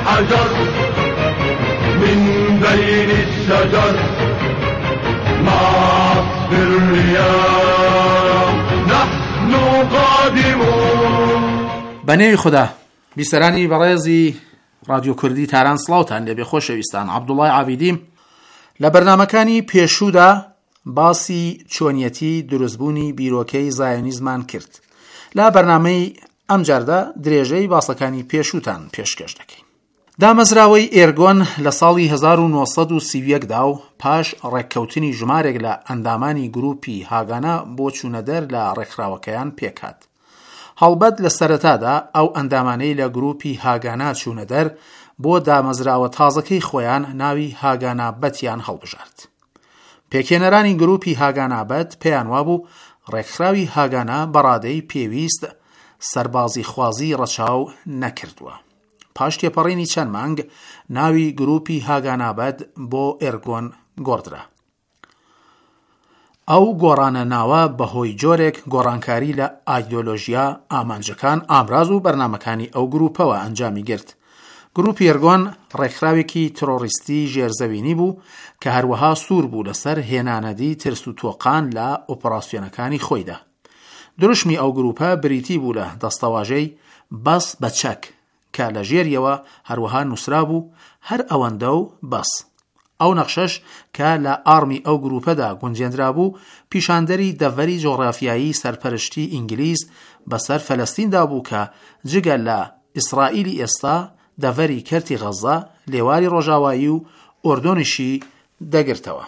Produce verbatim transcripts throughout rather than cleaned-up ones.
حجر من بين الشجر مع الرياح نحن قادمون. بەنێوی خوددا بیسەرانی بەڕێزی رادیۆ کوردی تاران سڵاوتان لێبێ خۆشەویستان. عەبدوڵڵای عابیدیم لە بەرنامەکانی پێشوودا باسی چۆنیەتی دروستبوونی بیرۆکەی زایۆنیزمان کرد. لە بەرنامەی ئەمجاردا درێژەی باسەکانی پێشووتان پێشکەش دەکەین. دامەزراوەی ئێرگۆن لە ساڵی هەزار و نۆسەد و سی و یەکدا و پاش ڕێککەوتنی ژمارێک لە ئەندامانی گروپی هاگانا بۆ چوونەدەر لە ڕێکخراوەکەیان پێکات. هەڵبەت لە سەرەتادا ئەو ئەندامانەی لە گروپی هاگانا چوونەدەر بۆ دامەزراوە تازەکەی خۆیان ناوی هاگانابەتیان هەڵبژارد. پێکێنەرانی گروپی هاگانابەت پێیان وابوو ڕێکخراوی هاگانا بەڕادەی پێویست سەربازی خوازی ڕەچاو نەکردووە. پاش تێپەڕینی چەند مانگ ناوی گروپی هاگانابەت بۆ ئێرگۆن گۆڕدرا. ئەو گۆڕانە ناوە بەهۆی جۆرێک گۆڕانکاری لە ئایدۆلۆژیا ئامانجەکان ئامراز و بەرنامەکانی ئەو گروپەوە ئەنجامی گرت. گروپی ئێرگۆن ڕێکخراوێکی تۆڕیستی ژێرزەوینی بوو کە هەروەها سوور بوو لەسەر هێنانەدی ترس و تۆقان لە ئۆپەراسیۆنەکانی خۆیدا. دروشمی ئەو گروپە بریتی بوو لە دەستەواژەی بەس بە چەک کە لە ژێریەوە هەروەها نووسرا بوو هەر ئەوەندە و بەس. ئەو نەخشەش کە لە ئارمی ئەو گروپەدا گونجێنرا بوو پیشاندەری دەڤەری جۆغرافیایی سەرپەرشتی ئینگلیز بەسەر فەلەستیندا بوو کە جگە لە ئیسرائیلی ئێستا دەڤەری کەرتی غەزا لێواری ڕۆژاوایی و ئۆردۆنیشی دەگرتەوە.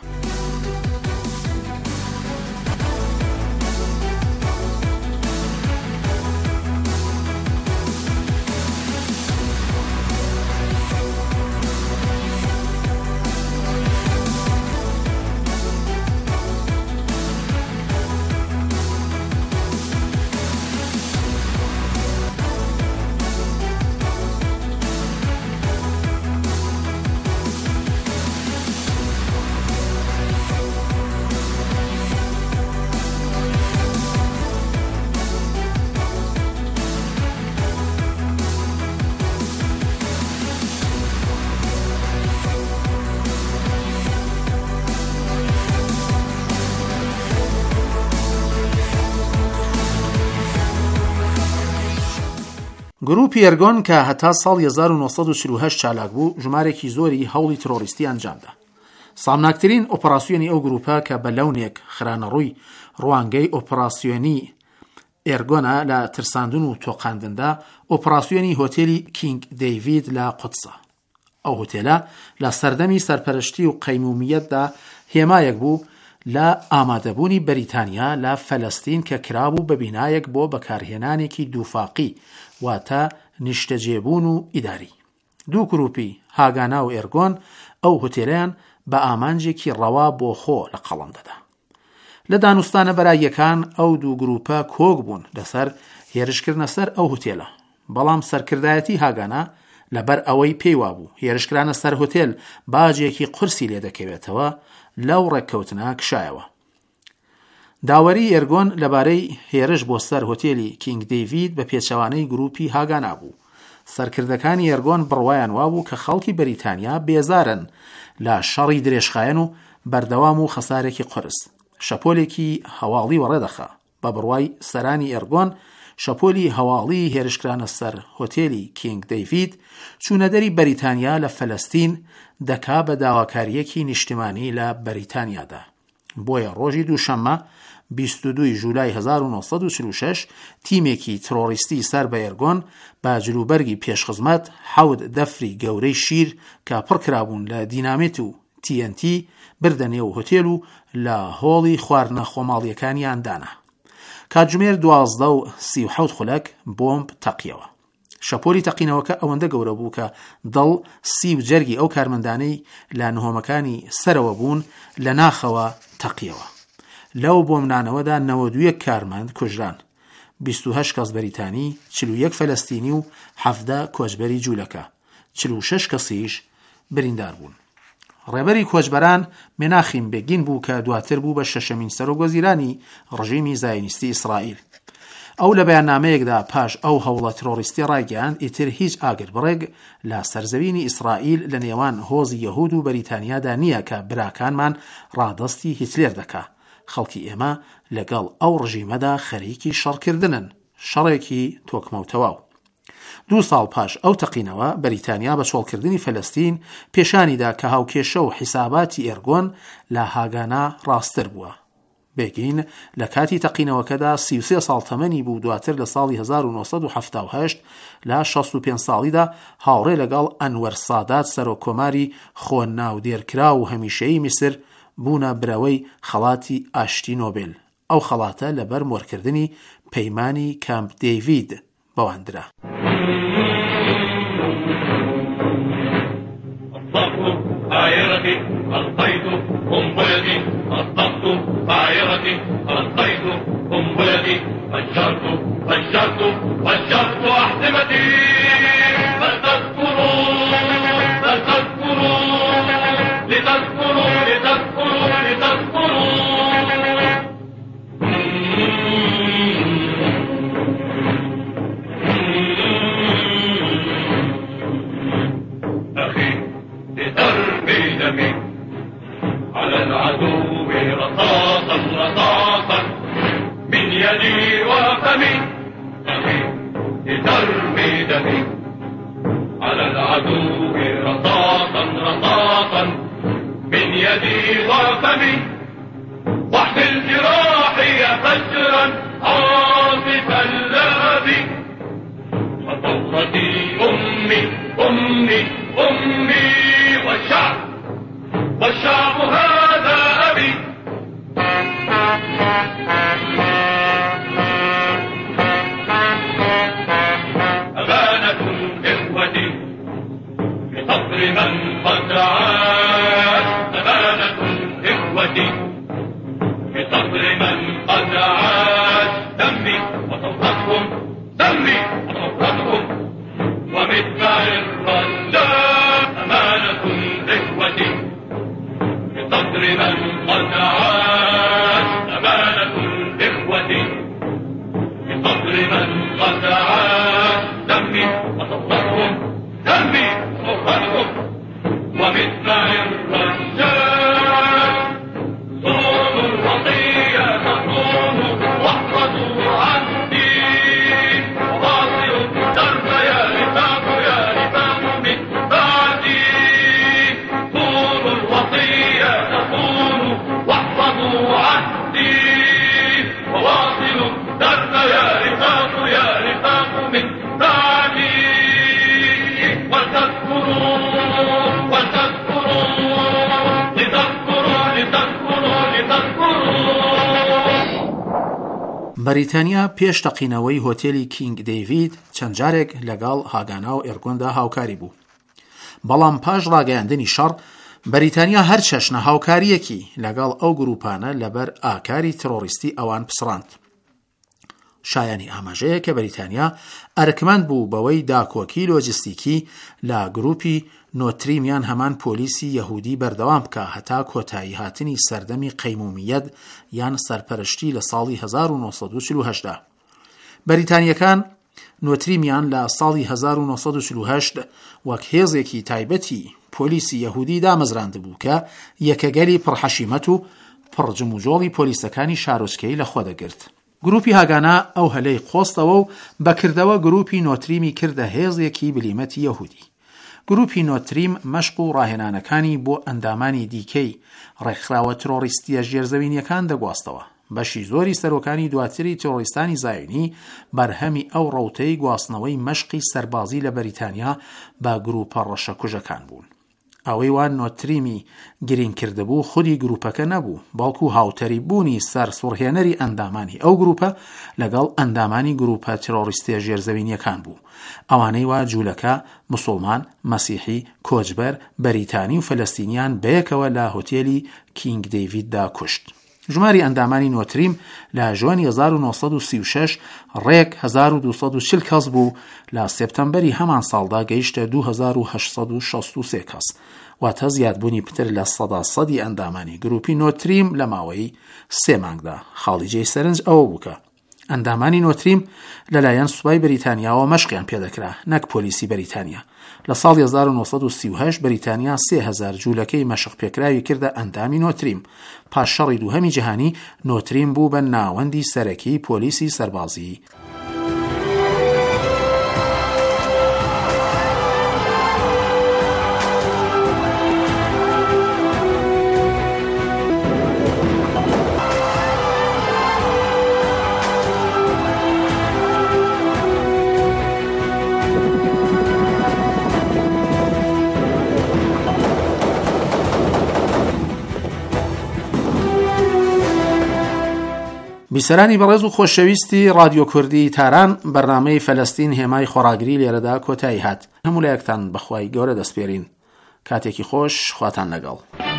گروپی ئێرگۆن کە هەتا ساڵی هەزار و نۆسەد و چل و هەشت چالاک بوو ژمارێکی زۆری هەوڵی ترۆریستی ئەنجامدا. سامناکترین ئۆپەراسیۆنی ئەو گروپە کە بە لەونێک خرانەڕووی ڕوانگەی ئۆپەراسیۆنی ئێرگۆنە لە ترساندن و تۆقاندندا ئۆپەراسیۆنی هۆتێلی کینگ دەیڤید لە قودسە. ئەو هۆتێلە لە سەردەمی سەرپەرشتی و قەیمومیەتدا هێمایەک بوو لە ئامادەبوونی بەریتانیا لە فەلەستین کە کرابوو بە بینایەک بۆ بەکارهێنانێکی دووفاقی واتە نیشتەجێبوون و ئیداری. دوو گروپی هاگانا و ئێرگۆن ئەو هۆتێلەیان بە ئامانجێکی ڕەوا بۆ خۆ لە قەڵەمدەدا. لە دانوستانە بەراییەکان ئەو دوو گروپە کۆک بوون لەسەر هێرشکردنە سەر ئەو هۆتێلە، بەڵام سەرکردایەتی هاگانا لەبەر ئەوەی پێی وابوو هێرشکرانە سەر هۆتێل باجێکی قورسی لێ دەکەوێتەوە لەو ڕێککەوتنە کشایەوە. داوەری ئێرگۆن لەبارەی هێرش بۆ سەر هۆتێلی کینگ دەیڤید بە پێچەوانەی گروپی هاگانا بوو. سەرکردەکانی ئێرگۆن بڕوایان وابوو کە خەڵکی بەریتانیا بێزارن لە شەڕی درێژخایەن و بەردەوام و خەسارێکی قورس. شەپۆلێکی هەواڵی وەڕێدەخا بە بڕوای سەرانی ئێرگۆن. شەپۆلی هەواڵی هێرشکرانە سەر هۆتێلی کینگ دەیڤید چوونەدەری بەریتانیا لە فەلەستین دەکا بە داواکاریەکی نیشتیمانی لە بەریتانیادا. بۆیە ڕۆژی دووشەممە بیست و دووی ژولای هەزار و نۆسەد و چل و شەش تیمێکی ترۆریستی سەر بە ئێرگۆن بە جلوبەرگی پێشخزمەت حەوت دەفری گەورەی شیر کە پڕکرابوون لە دینامیت و تی ئەن تی بردە نێو هۆتێل و لە هۆڵی خواردنە خۆماڵیەکانیاندانا. کاتژمێر دوازدە و سی و حەوت خولەک بۆمب تەقیەوە. شەپۆلی تەقینەوەکە ئەوەندە گەورە بوو کە دڵ سی و جەرگی ئەو کارمەندانەی لە نهۆمەکانی سەرەوە بوون لە ناخەوە تەقیەوە. لەو بۆمبانەوەدا نەوەد و یەک کارمەند کوژران، بیست و هەشت کەس بەریتانی، چل و یەک فەلەستینی و حەڤدە کۆچبەری جوولەکە، چل و شەش کەسیش بریندار بوون. ڕێبەری کۆچبەران مێناخیم بێگین بوو کە دواتر بوو بە شەشەمین سەرۆکوەزیرانی ڕژیمی زایۆنیستی ئیسرائیل. ئەو لە بەیاننامەیەکدا پاش ئەو هەوڵە ترۆریستی ڕایگەیاند ئیتر هیچ ئاگر بڕێک لە سەرزەوینی ئیسرائیل لە نێوان هۆزی یەهود و بەریتانیادا نییە کە براکانمان ڕادەستی هیتلێر دەکا. خەڵکی ئێمە لەگەڵ ئەو ڕژیمەدا خەریکی شەڕکردنن، شەڕێکی تۆکمەوتەواو. دوو ساڵ پاش ئەو تەقینەوە بەریتانیا بە چۆڵکردنی فەلەستین پێشانیدا کە هاوکێشە و حیساباتی ئێرگۆن لە هاگانا ڕاستتر بووە. بێگین لە کاتی تەقینەوەکەدا سی و سێ ساڵ تەمەنی بوو. دواتر لە ساڵی هەزار و نۆسەد و هەفتاد و هەشت لە شەست و پێنج ساڵیدا هاوڕێ لەگەڵ ئەنوەر سادات سەرۆکۆماری خۆ ناودێرکرا و هەمیشەیی میسر بوونە برەوەی خەڵاتی ئاشتی نۆبێل. ئەو خەڵاتە لەبەر مۆرکردنی پەیمانی کامپ دەیڤید بەواندرا. طائرتي ألقيت قنبلتي أصدقت طائرتي ألقيت قنبلتي فجرت فجرت فجرت أحزمتي فلتذكروا فلتذكروا لتذكروا لتذكروا لتذكروا على العدو رصاصا رصاصا من يدي وفمي أخي لترمي دمي على العدو رصاصا رصاصا من يدي وفمي واحمل جراحي فجرا عاصف اللهب وثورتي أمي أمي أمي والشعب والشعب هذا أبي أمانة إخوتي بصبر من قد عاش أمانة إخوتي بصبر من قد عاش دمي وصوتهم دمي وصوتهم ومدفع الرجال أمانة إخوتي بصدر من قد عاش أمانة إخوتي بصدر من قد عاش دمي وصوتهم دمي وصوتهم ومدفع الرجال صونوا الوصية تصونوا واحفظوا عهدي وواصلوا الدرب يا رفاق يا رفاق من بعدي صونوا الوصية تصونوا واحفظوا عهدي وواصلوا الدرب يا رفاق يا رفاق من بعدي وتذكروا وتذكروا لتذكروا لتذكروا لتذكروا. بەریتانیا پێش تەقینەوەی هۆتێلی کینگ دەیڤید چەند جارێک لەگەڵ هاگانا و ئێرگۆندا هاوکاری بوو. بەڵام پاش ڕاگەیاندنی شەڕ بەریتانیا هەر چەشنە هاوکاریەکی لەگەڵ ئەو گروپانە لەبەر ئاکاری ترۆریستی ئەوان پسڕاند. شایانی ئاماژەیە کە بەریتانیا ئەرکمەند بوو بەوەی داکۆکی لۆجستیکی لە گروپی نۆتریمیان هەمان پۆلیسی یەهودی بەردەوام بکە هەتا کۆتایی هاتنی سەردەمی قەیمومیەت یان سەرپەرشتی لە ساڵی هەزار و نۆسەد و چل و هەشت دا. بەریتانیەکان نۆتریمیان لە ساڵی هەزار و نۆسەد و چل و هەشت وەک هێزێکی تایبەتی پۆلیسی یەهودی دامەزراند بوو کە یەکەگەلی پڕحەشیمەت و پڕجم و جۆڵی پۆلیسەکانی شارۆچکەی لە خۆ دەگرت. گروپی هاگانا ئەو هەلەی خۆستەوە و بەکردەوە گروپی نۆتریمی کردە هێزێکی بلیمەتی یەهودی. گروپی نۆتریم مەشق و ڕاهێنانەکانی بۆ ئەندامانی دیکەی ڕێکخراوە ترۆریستیە ژێرزەوینیەکان دەگواستەوە. بەشی زۆری سەرۆکانی دواتری ترۆریستانی زایونی بەرهەمی ئەو ڕەوتەی گواستنەوەی مەشقی سەربازی لە بەریتانیا بە گروپە ڕەشەکوژەکان بوون. ئەوەی وان نۆتریمی گرین کردبوو خودی گروپەکە نەبوو، بەڵکو هاوتەری بوونی سەر سوڕهێنەری ئەندامانی ئەو گروپە لەگەڵ ئەندامانی گروپە ترۆریستیە ژێرزەوینیەکان بوو. ئەوانەی وا جوولەکە موسڵمان، مەسیحی، کۆچبەر، بەریتانی و فەلەستینیان بەیەکەوە لە هۆتێلی کینگ دەیڤیددا کوشت. ژماری ئەندامانی نۆتریم لە ژوانی هەزار و نۆسەد و سی و شەش ڕێک هەزار و دووسەد و چل کەس بوو، لە سێپتەمبەری هەمان ساڵدا گەیشتە دوو هەزار و هەشت سەد و شەست و سێ کەس، واتە زیادبوونی پتر لە سەدا سەدی ئەندامانی گروپی نۆتریم لە ماوەی سێ مانگدا. خاڵیجەی سەرنج ئەوە بووکە ئەندامانی نۆتریم لەلایەن سوپای بریتانیاوە مەشقیان پێدەکرا نەک پۆلیسی بەریتانیا. لە ساڵی هەزار و نۆسەد و سی و هەشت بەریتانیا سێ هەزار جوولەکەی مەشق پێکراوی کردە ئەندامی نۆتریم. پاش شەڕی دووهەمی جیهانی نۆتریم بوو بە ناوەندی سەرەکی پۆلیسی سەربازی. بیسەرانی بەڕێز و خۆشەویستی رادیۆ کوردی تاران، بەرنامەی فەلەستین هێمای خۆراگری لێرەدا کۆتایی هات. هەموو لایەکتان بەخوای گەورە دەسپێرین. کاتێکی خۆش، خواتان لەگەڵ.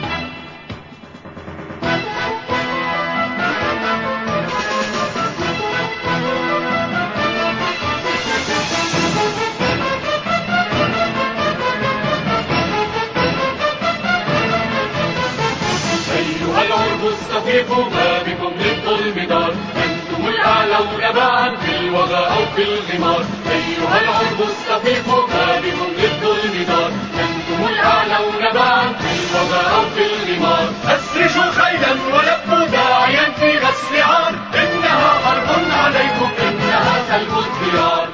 في الوغى أو في الغمار أيها العرب استفيقوا ما بكم للظلم دار أنتم الأعلون باعا في الوغى أو في الغمار أسرجوا خيلا ولبوا داعيا في غسل عار إنها حرب عليكم إنها سلب الديار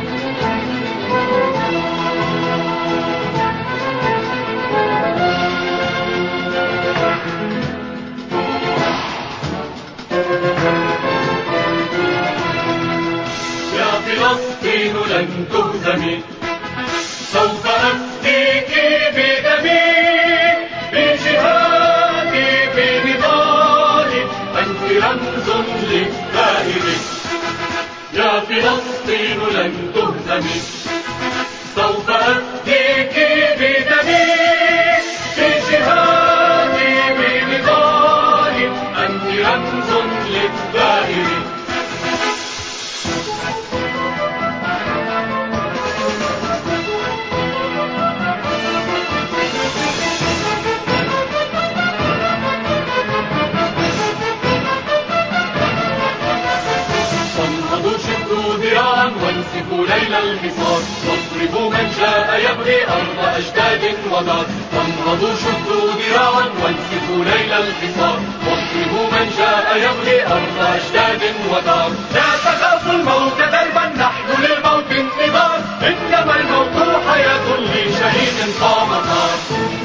فلسطين لن تهزمي سوف أفديك بدمي بجهادي بنضالي أنت رمز للثائر يا فلسطين لن تهزمي سوف أفديك بدمي بجهادي بنضالي أنت رمز للثائر وانسفوا ليل الحصار واضربوا من جاء يبغي أرض أجداد ودار وانهضوا شدوا ذراعا وانسفوا ليل الحصار واضربوا من جاء يبغي أرض أجداد ودار لا تخافوا الموت دربا نحن للموت انتظار إنما الموت حياة لشهيد قام نار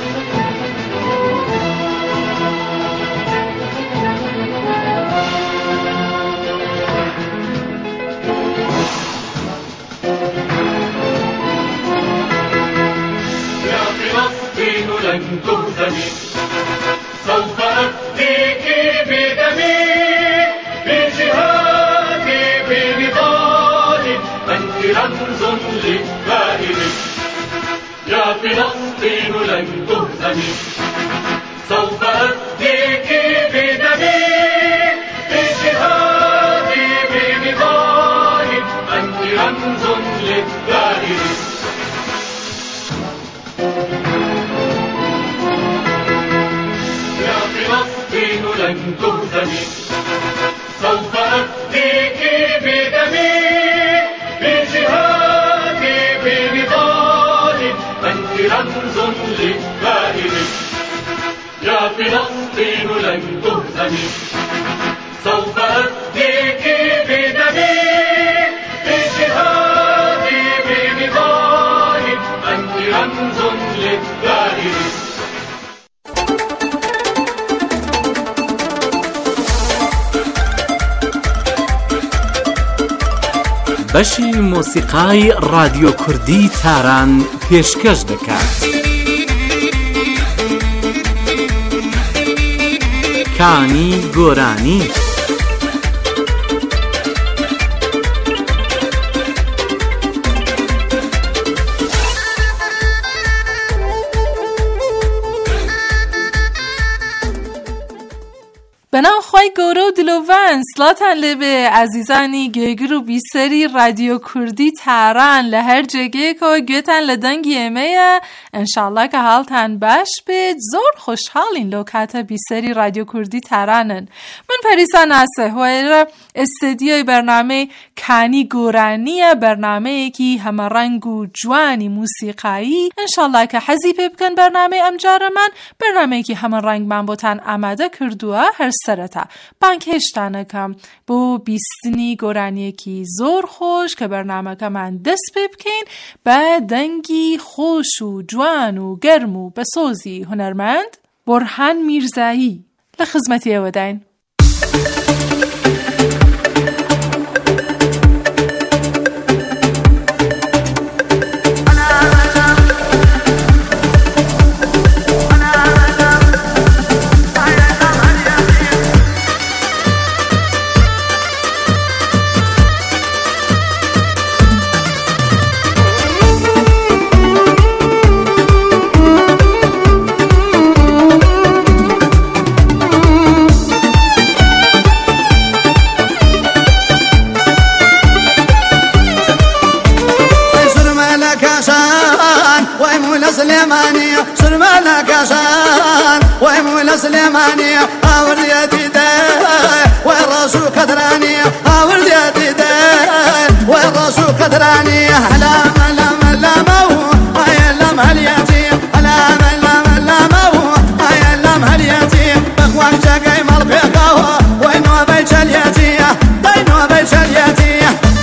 لن تهزمي سوف أفديك بدمي بجهادي بنضالي أنت رمز للثائر يا فلسطين لن تهزمي سوف أفديك بدمي بجهادي بنضالي أنت رمز للثائر فلسطين لن تهزمي سوف أفديك بدمي بجهادي بنضالي أنت رمز للثائر يا فلسطين لن تهزمي سوف أفديك بدمي بجهادي بنضالي أنت رمز للثائر بەشی مۆسیقای رادیۆ کوردی تاران پێشکەش دەکات. کانی گۆرانی بەناو خۆی خی گورو دلوون سلاتن لبه عزیزانی گگر و بیسری رادیو کردی تران لهر جگه که گوتن لدنگی ایمه انشالله که حالتن باش بید زور خوشحالین لوکات بیسری رادیو کردی ترانن. من پریسا ناسه و استدیوی برنامه کانی گورانی برنامه کی همه رنگ و جوانی موسیقایی انشالله که حزیب بکن برنامه امجار من برنامه کی همه رنگ من بوتن آماده کردوه هر سرتا بانکشتانه کم بو بیستنی گورانی کی زور خوش که برنامه که من دست بکن با دنگی خوش و جوان و گرم و بسوزی هنرمند برهان میرزایی لخدمتی ودین. سليمانية سلمانا كاشان ويمولا سليمانية أورد يدي داي والراسو كدرانية أورد يدي داي والراسو كدرانية هلا ملا ملا مو هيا لم هلياتي هلا ملا ملا مو هيا لم هلياتي بخوان شاقي مربيقاوة وينو بيت الياتي دينو بيت الياتي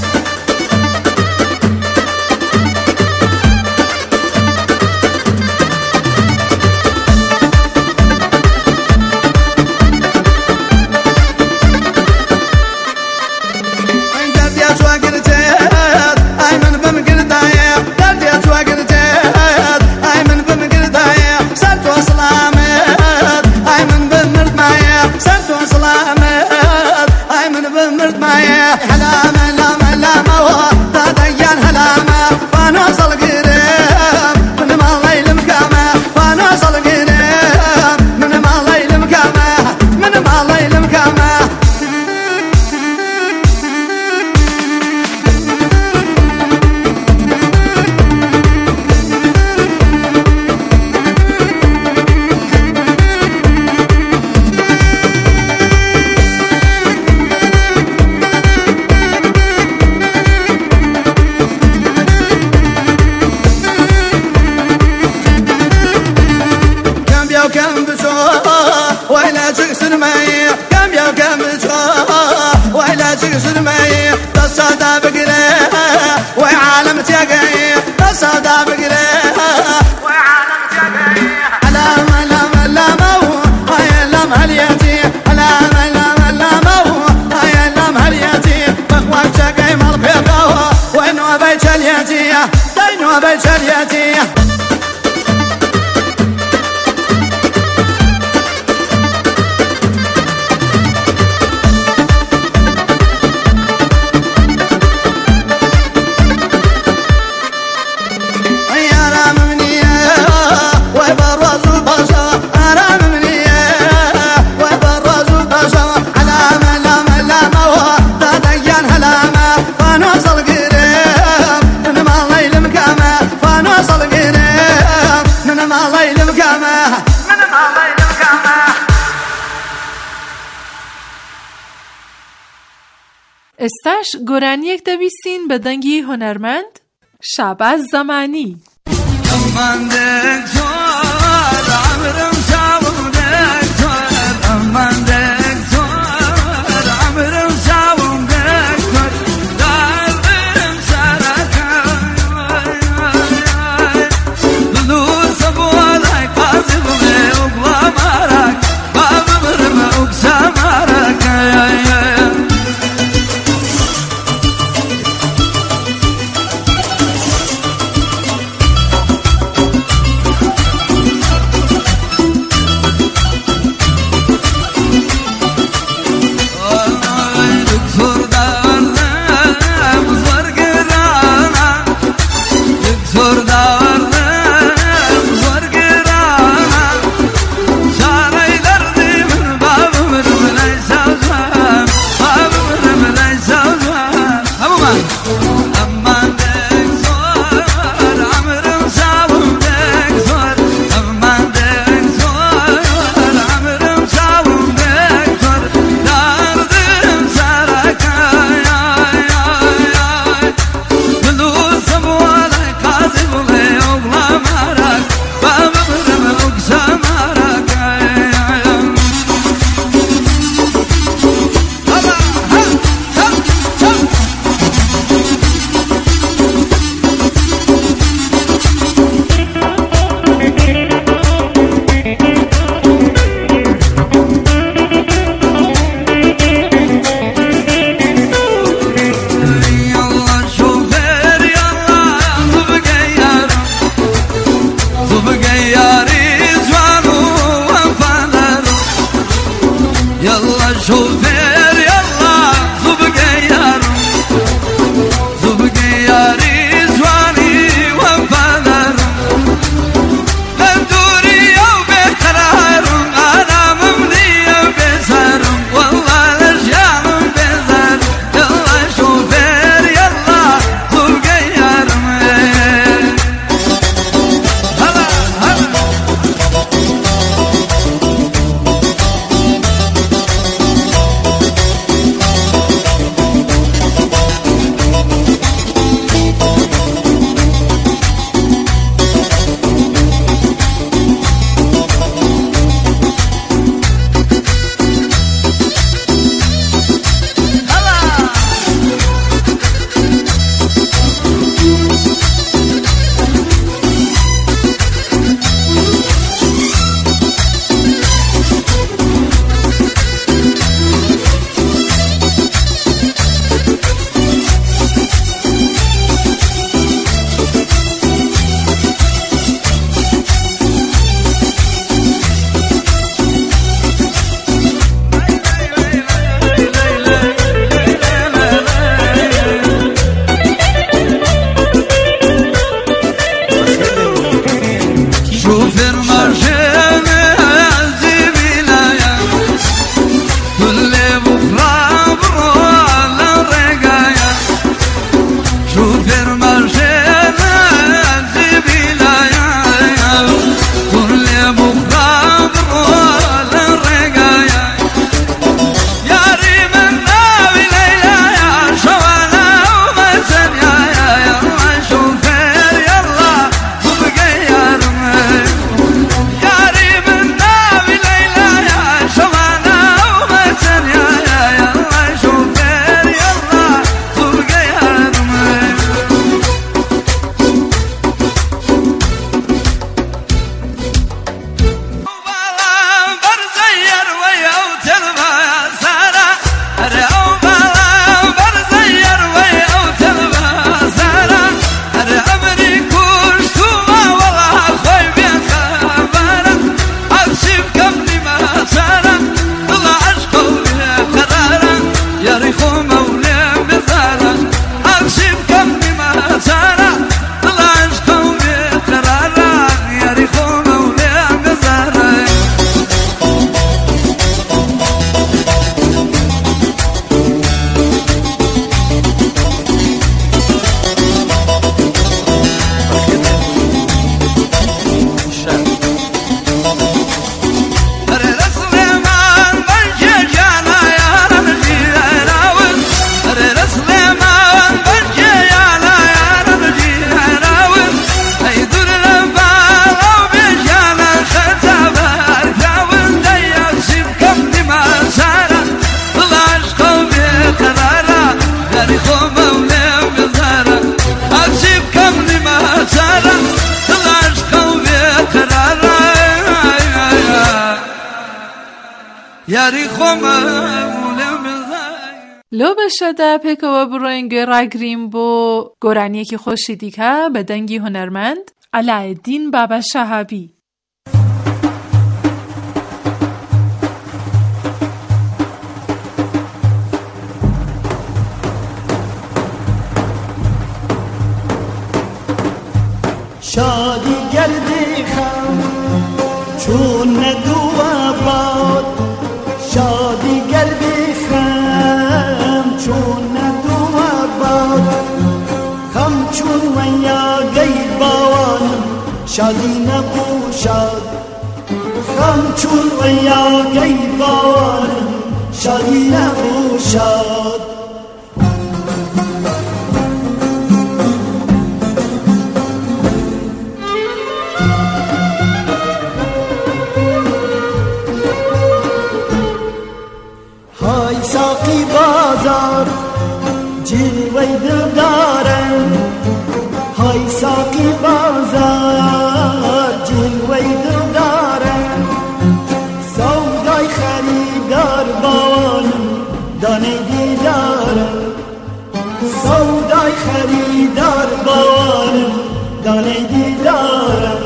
استاش گورانیک دویسین بدنگی هنرمند شعباز زمانی امان دکتر عمرم شاوم دکتر امان دکتر عمرم شاوم دکتر دارم سرکا لولو سبوالای قاضی بمه اقلا مارک بابا مرمه اقسا مارک یاری خومه لو بشده پکو و بروین گراگریم بو گرانی که خوشی دیگه به دنگی هنرمند علاءالدین بابا شهابی. شادی گردی خم چون ندو باد، شادی گردی خم چون ندو باد، خم چون ویا گی باوان شادی نبو شاد، خم چون ویا گی باوان شادی نبو شاد. ساقی بازار جلوه دل دارن، های ساقی بازار جلوه دل دارن، سودای خریدار باوانم دانه دیدارن، سودای خریدار باوانم دانه دیدارن.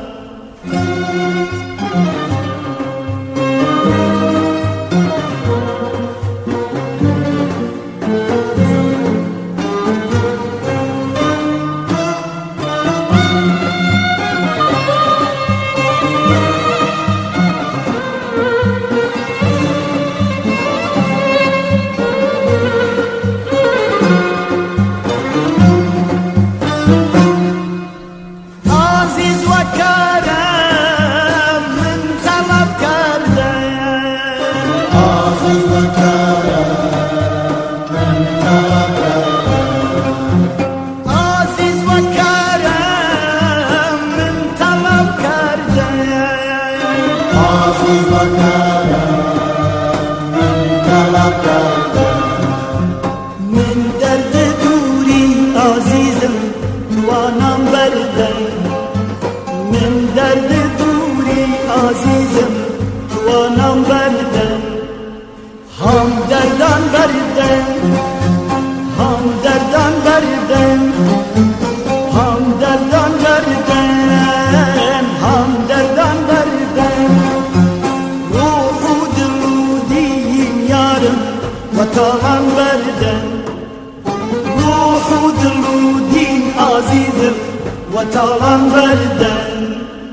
من درد دوری عزیزم توانم بردن، من درد دوری عزیزم توانم بردن، هم دردان بردن، هم دردان بردن، هم دردان بردن، هم دردان بردن. روح و دل و دین یارم و تاغم بردن، روح و دل و دین عزیزم و تاغم بردن.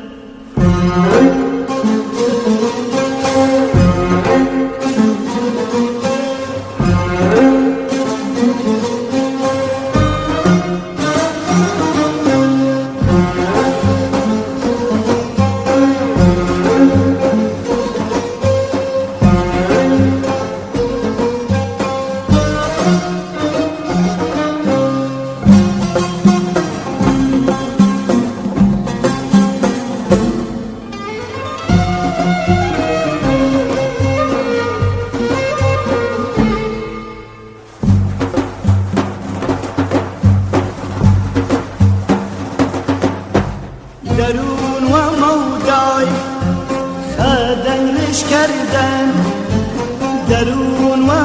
درون و مودای خدن رش کردن، درون و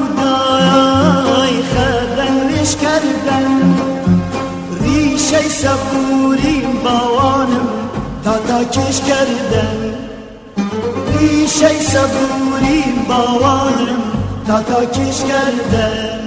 مودای خدن رش کردن. ریشه صبوری باوانم تا تا کش کردن، ریشه صبوری باوانم تا تا کش کردن.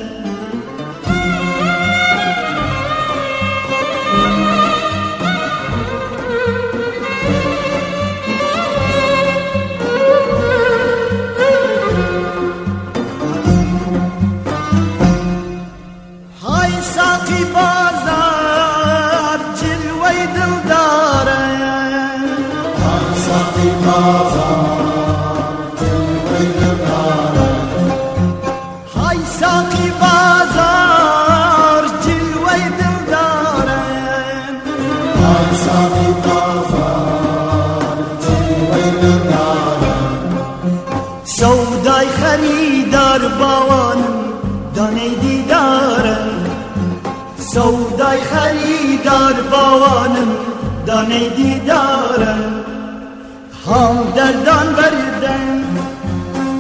ساقی بازار جلوه دل دارن، ساقی بازار جلوه دل دارن، های ساقی بازار جلوه دل دارن، های ساقی بازار جلوه دل دارن. سودای خریدار باوانم دانه دیدارن، سودای خریدار باوانم دانه دیدارم. هم دردان بردن،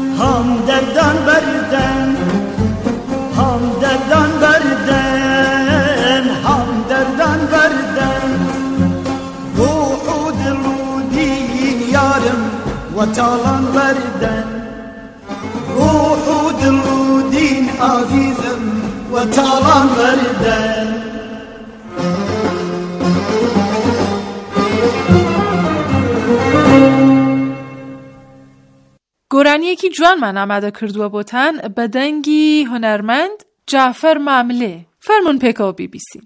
بردن هم دردان بردن هم دردان بردن روح و دل و دین یارم و تالان بردن روح و دل و دین عزیزم و تالان بردن گۆرانیەکی جوانمان ئامادە کردووە بۆتان بە دەنگی هونەرمەند جافەر ماملێ. فەرموون پێکەوە بیبیسین.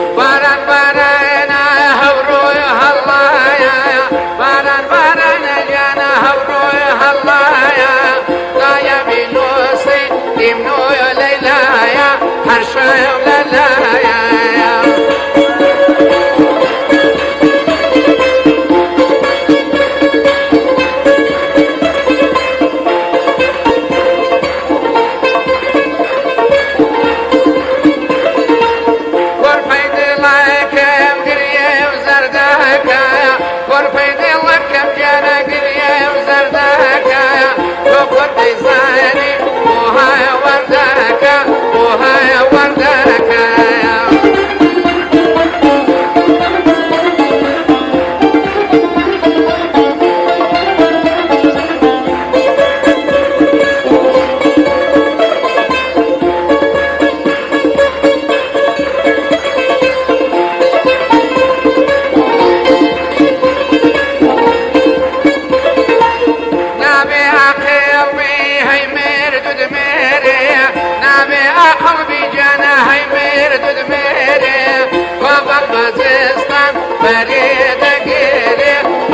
Baran baran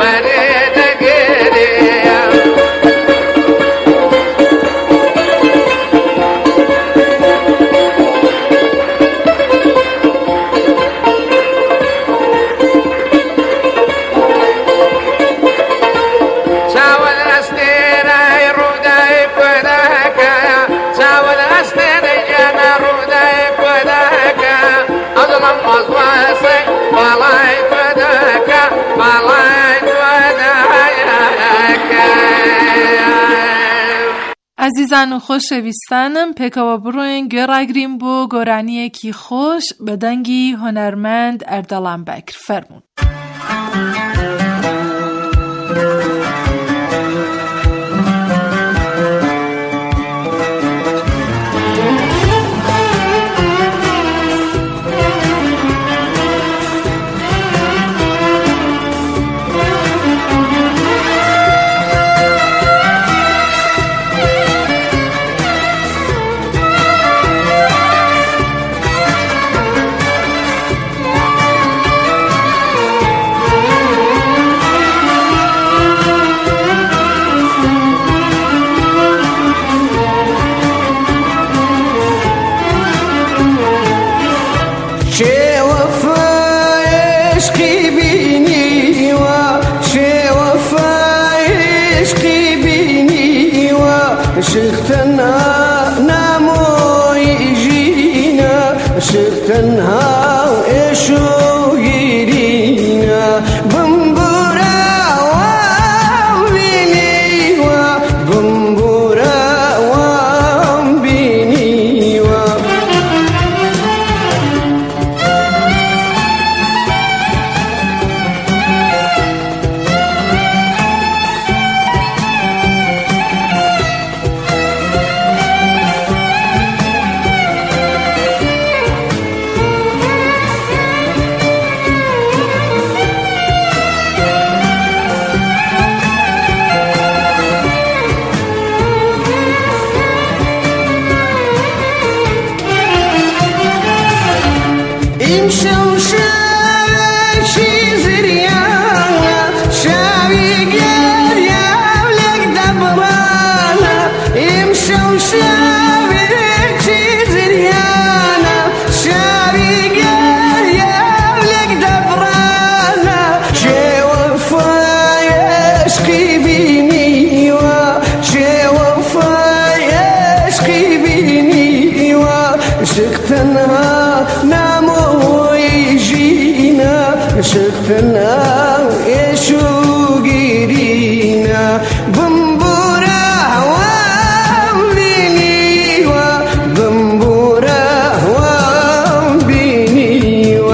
عزیزان و خۆشەویستانم پێکەوە بڕۆین گوێڕاگرین بۆ گۆرانیەکی خۆش بە دەنگی هۆنەرمەند ئەردەڵان بەکر فەرموون. شختنها ناموي جينا شختنها إيشو يرينا بمبورا وامبيني وبمبورا وامبيني و شختنها ناموي جينا شختنها إيشو جيرينا بمبورا وامبيني وبمبورا وامبيني و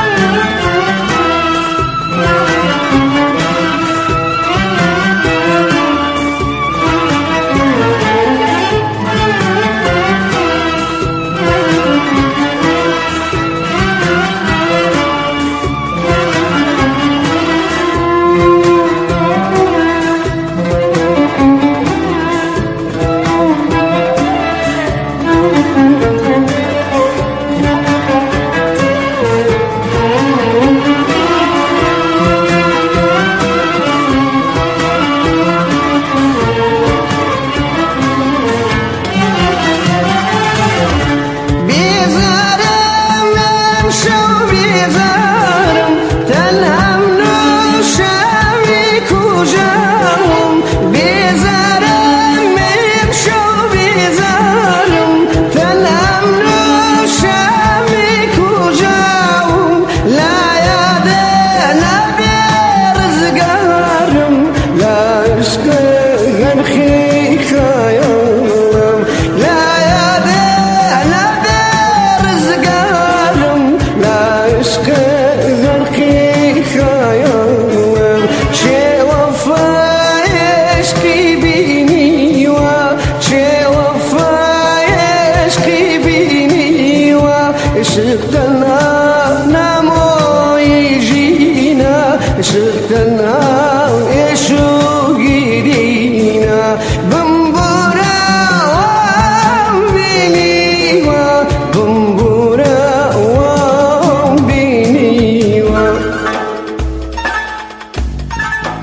شختنها ناموي جينا شختنها إيشو جيرينا بمبورا وامبيني وبمبورا وامبيني و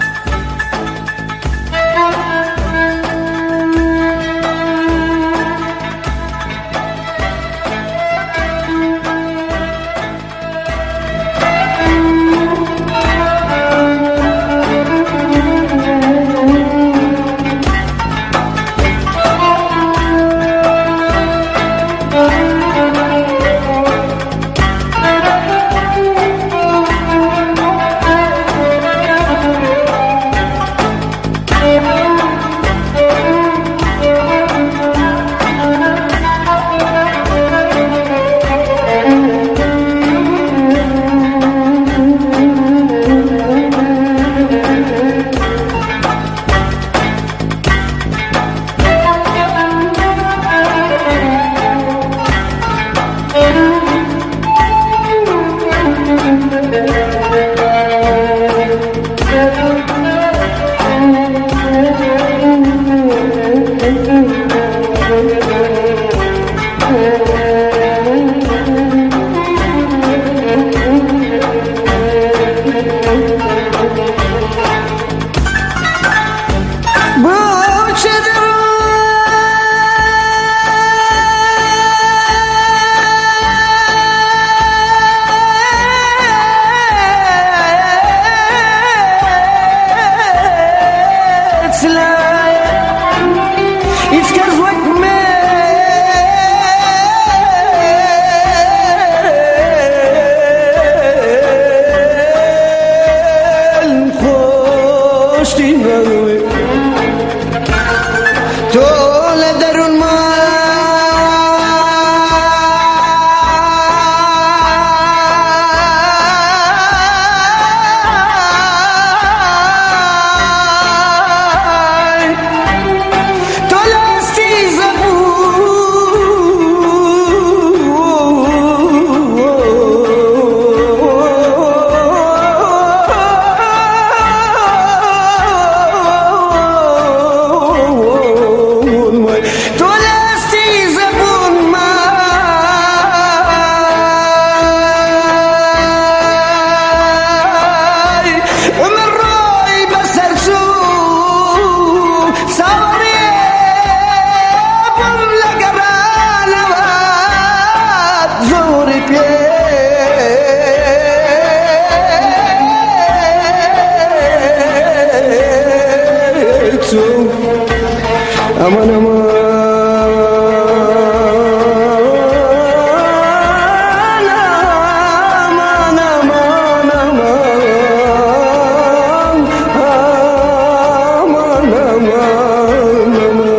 يسكر وكمل خوش تنوي تول درون ما aman aman aman aman aman aman aman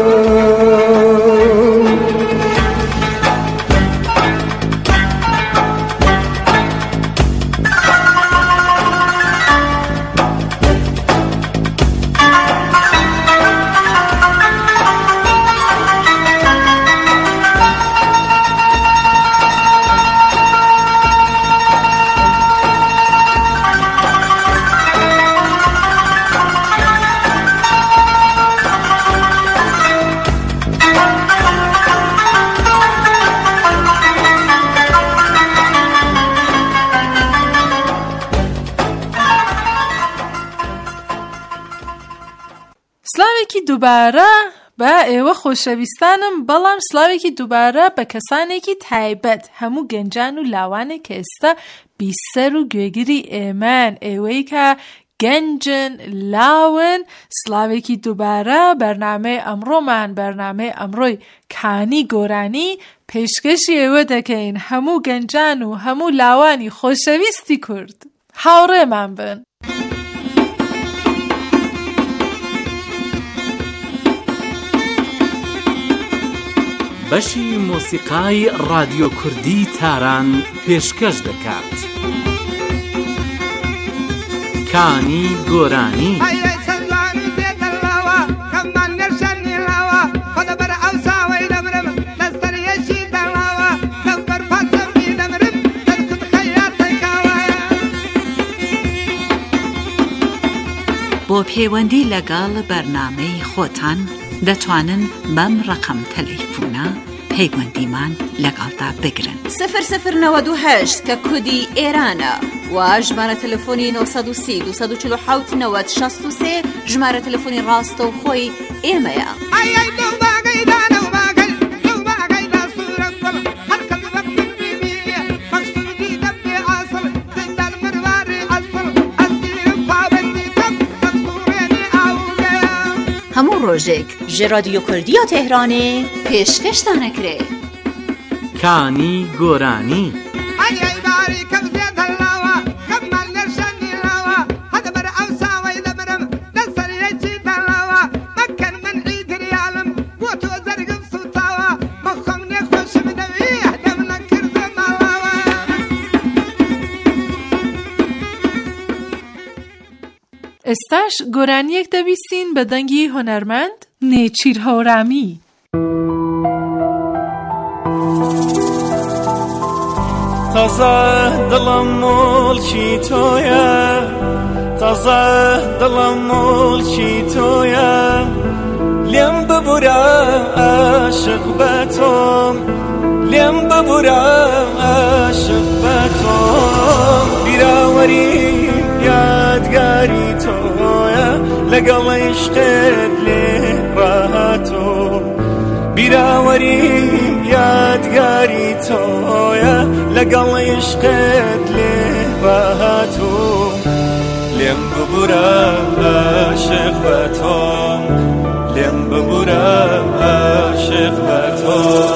سلاوێکی دووبارە بە ئێوە خۆشەویستانم، بەڵام سلاوێکی دووبارە بە کەسانێکی تایبەت، هەموو گەنجان و لاوانێک کە ئێستا بیسەر و گوێگری ئێمەن، ئێوەی کە گەنجن لاون. سلاوێکی دووبارە بەرنامەی ئەمڕۆمان، بەرنامەی ئەمڕۆی کانی گۆرانی پێشکەشی ئێوە دەکەین، هەموو گەنجان و هەموو لاوانی خۆشەویستی کورد هاوڕێمان بن. بەشی مۆسیقای رادیۆ کوردی تاران پێشکەش دەکات. کانی گۆرانی. بۆ پەیوەندی لەگەڵ بەرنامەی خۆتان دەتوانن بەم ڕقم تەلەیفۆنە پەیوەندیمان لەگەڵدا بگرن. سفر سفر نەوەد و هەشت کە کودی ئێرانە و ژمارە تەلەفۆنی نۆ سەد و سی دو سەد و چل و حەوت نەوەد شەست و سێ ژمارە تەلەفۆنی ڕاستە و خۆی ئێمەیە. هەموو ڕۆژێک ژێ رادیۆ کوردیە تێهرانێ پێشکەشتانەکرێ. کانی گۆرانی. ئێستاش گۆرانیەک دەبیستین بە دەنگی هۆنەرمەند نێچیر هەورامی. تازە دڵم مڵکی تۆیە، تازە دڵم مڵکی تۆیە، لێم ببورە عاشق بە تۆم، لێم ببورە عاشق بە تۆم، بیراوەری یادگاری تۆیە لەگەڵ عیشقت لێ ڕاهاتۆ، بیراوەری یادگاری تۆیە لەگەڵ عیشقت لێ ڕاهاتۆ، لێم ببورە عاشق بە تۆم، لێم ببورە عاشق به تو.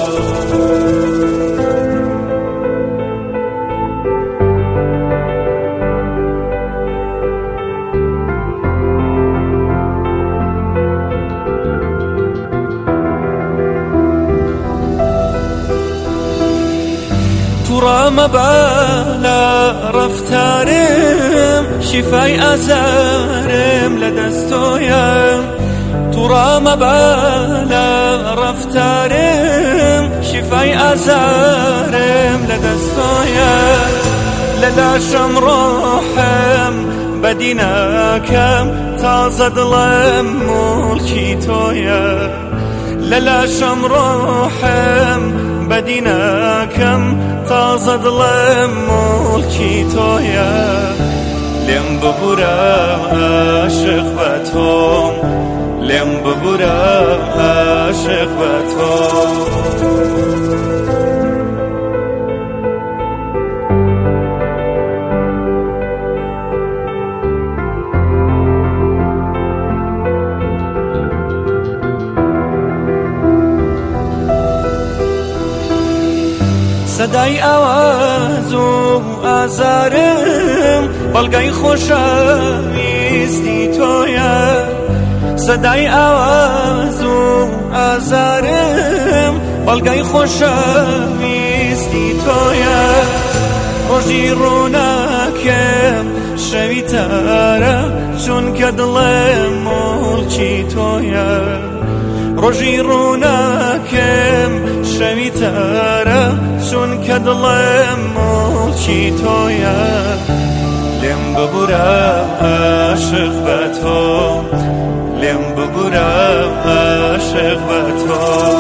تو را مبالا رفتارم شفای ازارم لدستویم. تو را مبالا رفتارم شفای ازارم لدستویم. للاشم روحم بدیناکم تازه دلم ملکی تویم. للاشم روحم بدیناکم تازه دلم ملکی تویم. لیم ببورم عاشق به تو، لیم ببورم عاشق به تو. صدای آواز و آزارم بلگای خوشاویستی تویم. صدای آواز و آزارم بلگای خوشاویستی تویم. روزی روناکم شوی تاره چون که دلم ملکی تویم. روزی روناکم شوی تاره چون که دلم ملکی تویم. لیم ببورم عاشق به تو، لیم ببورم عاشق به تو.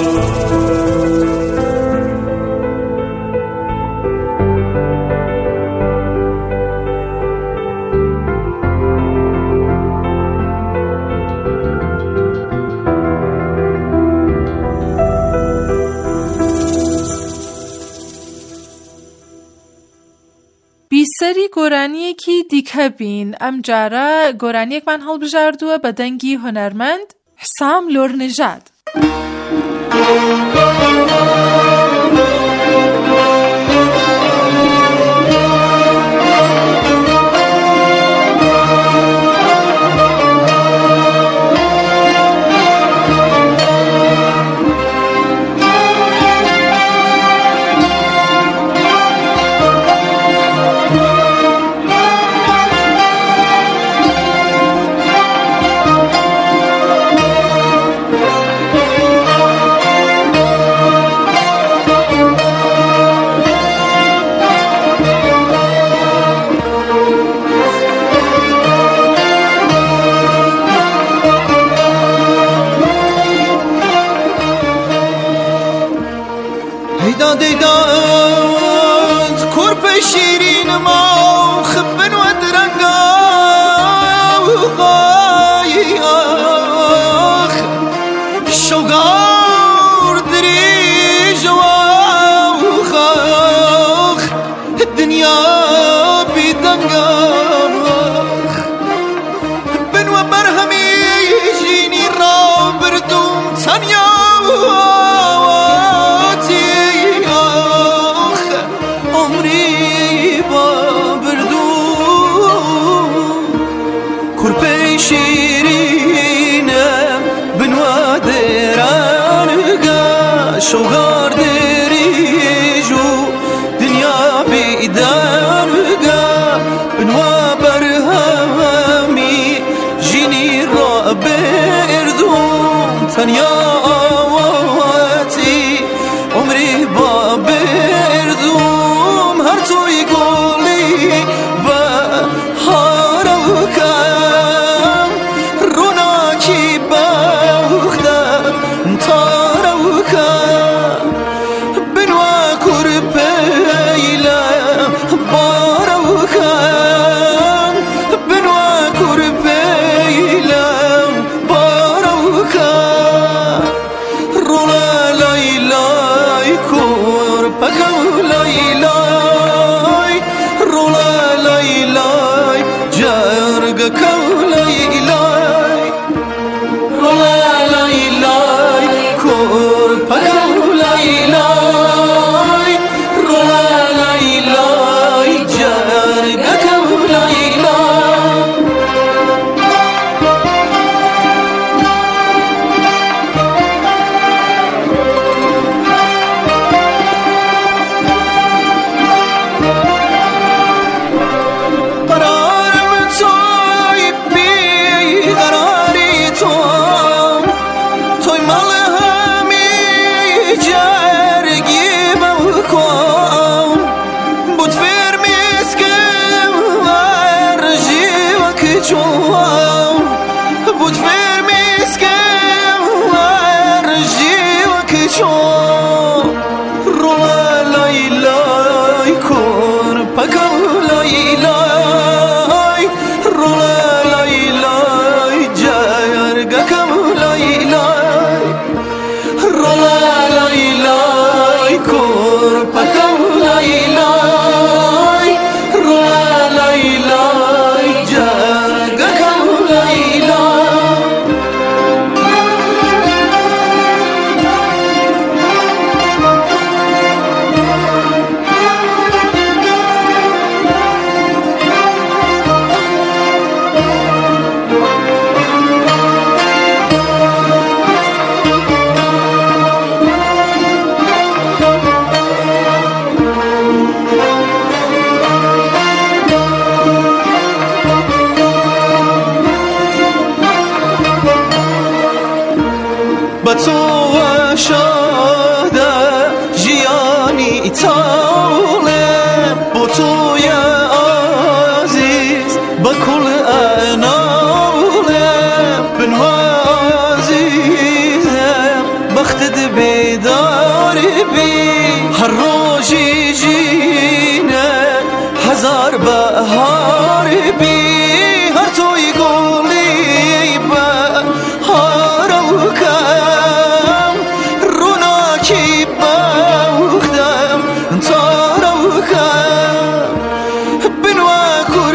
بیسەری گۆرانیەکی دیکە بین. ئەم جارە گۆرانیەکمان هەڵبژاردووە بە دەنگی هونەرمەند حسام لۆرنژاد. هيداد هيداد كرب شيرين ما خبن ودرنقا وغايخ شوقار دريج واخخ الدنيا بدنقاخ بن وبرهمي يجيني رابردوم ثانية شوغار دريجو دنيا بيدارقا بنوا برهامي جيني راب اردوم ثانيا آواتي عمري باب اردوم هرتو يقولي بحاروكا روناكي باوخدا انتاروكا Paka تو شاده جیانی تاله با توی عزیز با کل اناله بنو عزیزم بختت بیدار بی هر روزی جینه هزار بهار بی هر توی گلی بهار و کم روناکی بختم تارو کم بنوا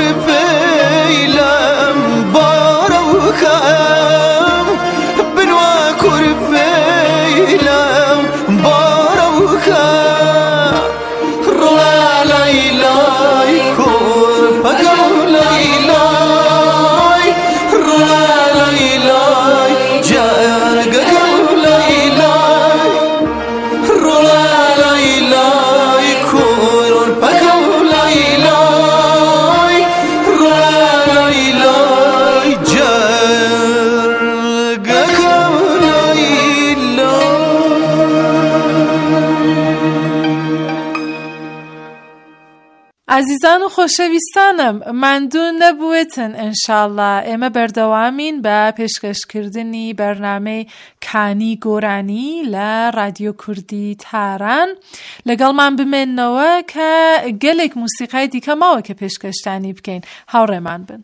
کرفیلم بارو کم بنوا کرفیلم بارو کم رولا لیلای کن پگم لیلای رولا لیلای جرگم لیلای رولا لیلای کن پگم لیلای رولا لیلای جرگم لیلای. عزیزان و خۆشەویستانم ماندوو نەبووێتن ئینشاءالله ئێمە بەردەوامین بە پێشکەشکردنی بەرنامەی کانی گۆرانی لە رادیۆ کوردی تاران لەگەڵمان بمێننەوە کە گەلێک موسیقای دیکە ماوە کە پێشکەشتانی بکەین هاوڕێمان بن.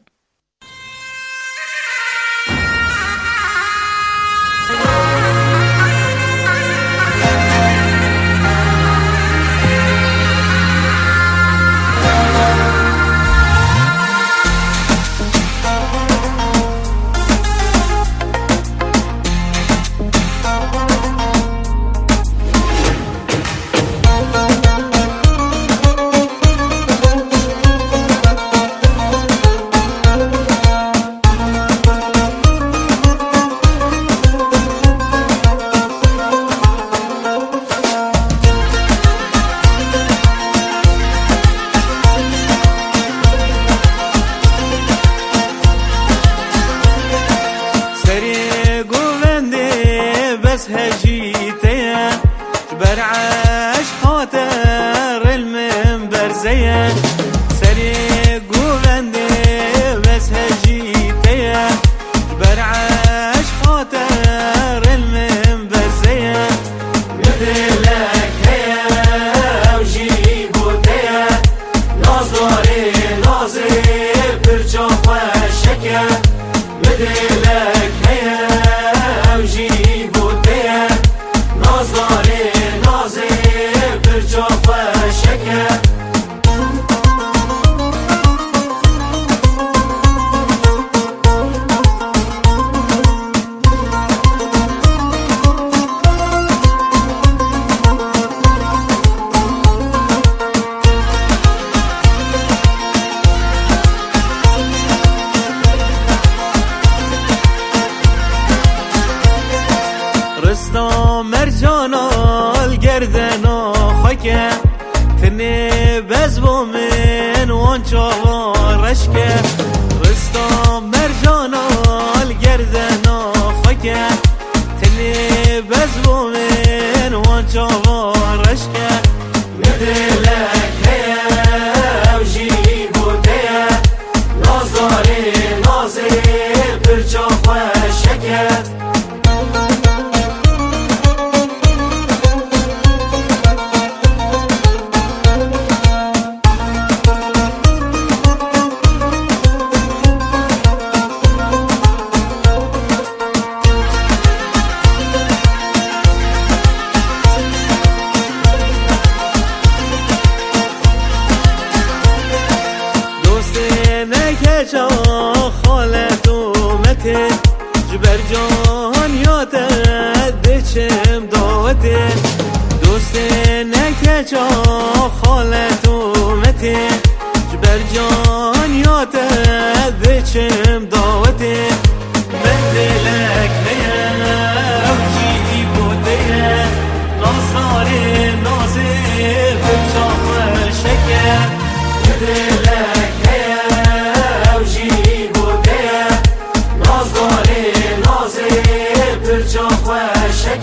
شکر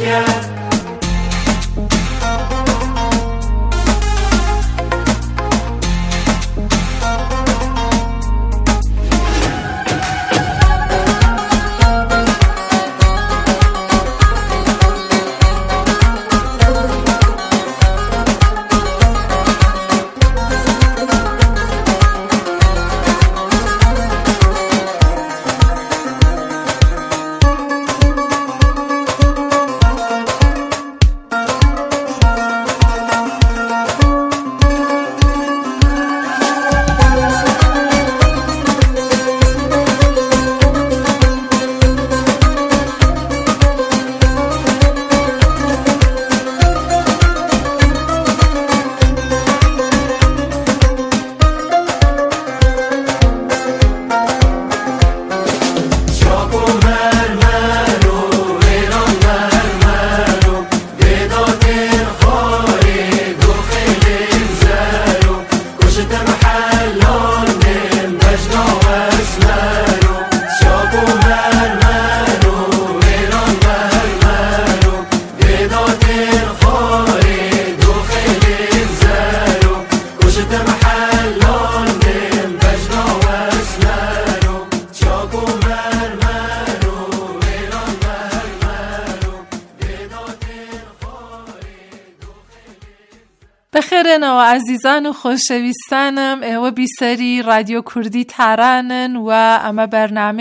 بخێرێنەوە عزیزان و خۆشەویستانم، ئێوە بیسەری رادیۆ کوردی تارانن و ئەمە بەرنامە